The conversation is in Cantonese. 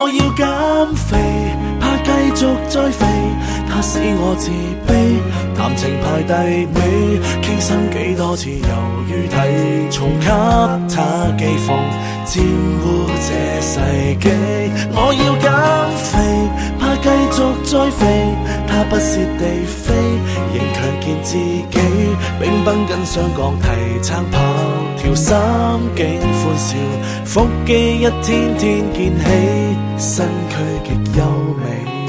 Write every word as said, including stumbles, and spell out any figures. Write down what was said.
我要減肥，怕繼續再肥，他使我自卑。談情排第尾，傾心幾多次，猶如體重給他寄奉，沾污這世紀。我要減肥，怕繼續再肥，他不屑地飛，仍強健自己。冰崩跟雙槓提撐跑跳，心境歡笑，腹肌一天天建起，身軀極優美。